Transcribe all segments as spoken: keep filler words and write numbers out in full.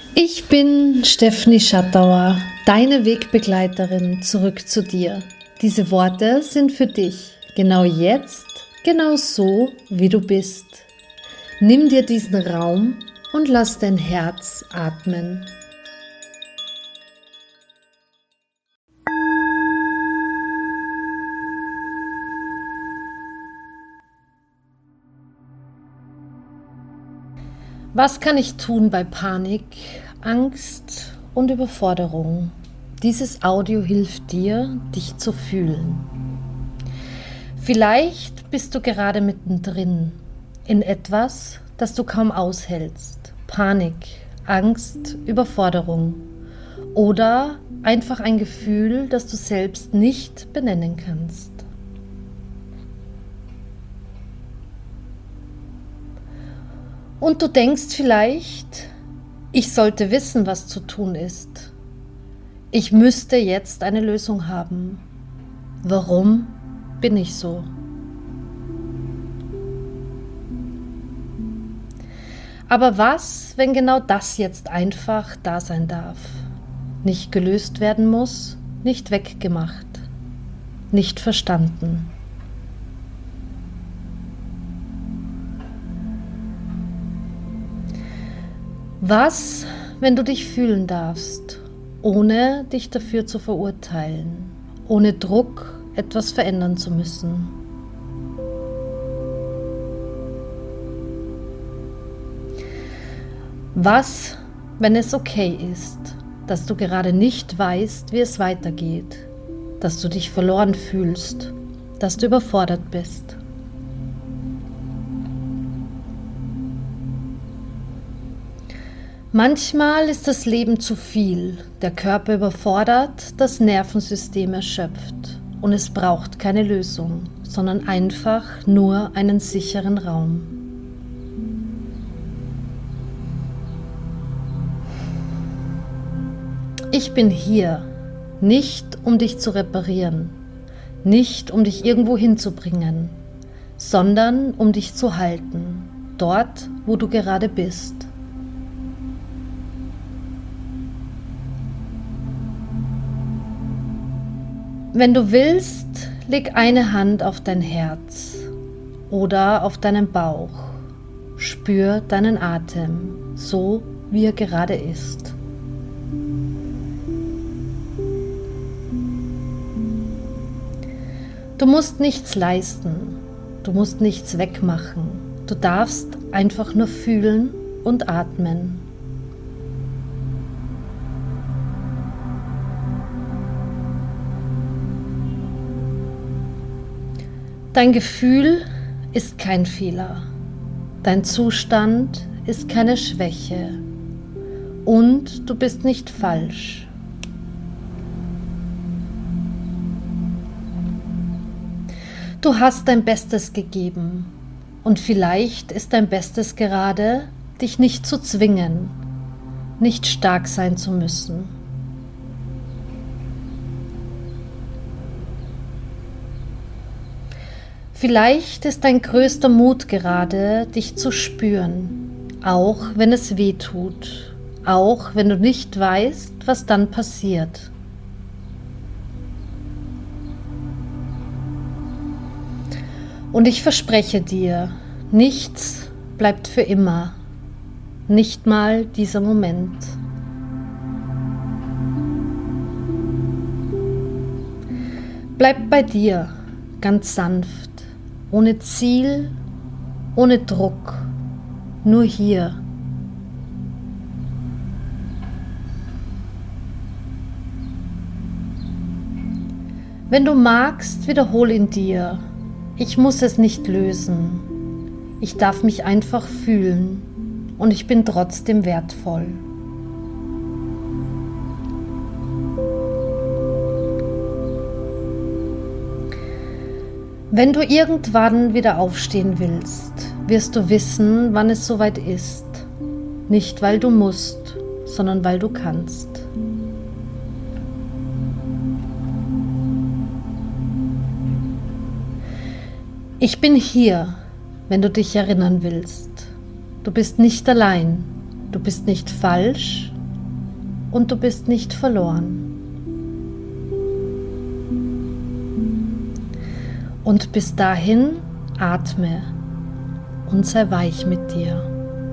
Ich bin Stefanie Schattauer, deine Wegbegleiterin zurück zu dir. Diese Worte sind für dich, genau jetzt, genau so, wie du bist. Nimm dir diesen Raum und lass dein Herz atmen. Was kann ich tun bei Panik, Angst und Überforderung? Dieses Audio hilft dir, dich zu fühlen. Vielleicht bist du gerade mittendrin in etwas, das du kaum aushältst. Panik, Angst, Überforderung oder einfach ein Gefühl, das du selbst nicht benennen kannst. Und du denkst vielleicht, ich sollte wissen, was zu tun ist. Ich müsste jetzt eine Lösung haben. Warum bin ich so? Aber was, wenn genau das jetzt einfach da sein darf? Nicht gelöst werden muss, nicht weggemacht, nicht verstanden. Was, wenn du dich fühlen darfst, ohne dich dafür zu verurteilen, ohne Druck etwas verändern zu müssen? Was, wenn es okay ist, dass du gerade nicht weißt, wie es weitergeht, dass du dich verloren fühlst, dass du überfordert bist? Manchmal ist das Leben zu viel, der Körper überfordert, das Nervensystem erschöpft und es braucht keine Lösung, sondern einfach nur einen sicheren Raum. Ich bin hier, nicht um dich zu reparieren, nicht um dich irgendwo hinzubringen, sondern um dich zu halten, dort, wo du gerade bist. Wenn du willst, leg eine Hand auf dein Herz oder auf deinen Bauch. Spür deinen Atem, so wie er gerade ist. Du musst nichts leisten, du musst nichts wegmachen. Du darfst einfach nur fühlen und atmen. Dein Gefühl ist kein Fehler, dein Zustand ist keine Schwäche und du bist nicht falsch. Du hast dein Bestes gegeben und vielleicht ist dein Bestes gerade, dich nicht zu zwingen, nicht stark sein zu müssen. Vielleicht ist dein größter Mut gerade, dich zu spüren, auch wenn es weh tut, auch wenn du nicht weißt, was dann passiert. Und ich verspreche dir, nichts bleibt für immer, nicht mal dieser Moment. Bleib bei dir, ganz sanft. Ohne Ziel, ohne Druck, nur hier. Wenn du magst, wiederhol in dir, ich muss es nicht lösen, ich darf mich einfach fühlen und ich bin trotzdem wertvoll. Wenn du irgendwann wieder aufstehen willst, wirst du wissen, wann es soweit ist. Nicht weil du musst, sondern weil du kannst. Ich bin hier, wenn du dich erinnern willst. Du bist nicht allein, du bist nicht falsch und du bist nicht verloren. Und bis dahin atme und sei weich mit dir.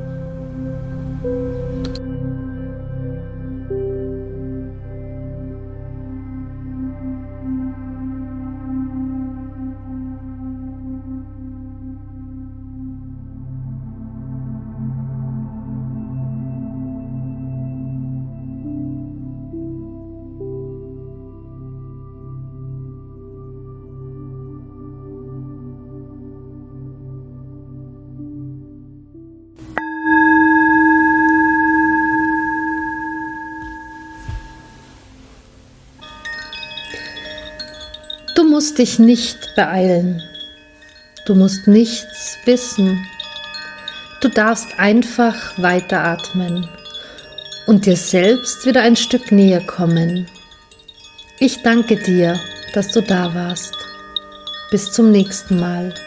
Du musst dich nicht beeilen. Du musst nichts wissen. Du darfst einfach weiteratmen und dir selbst wieder ein Stück näher kommen. Ich danke dir, dass du da warst. Bis zum nächsten Mal.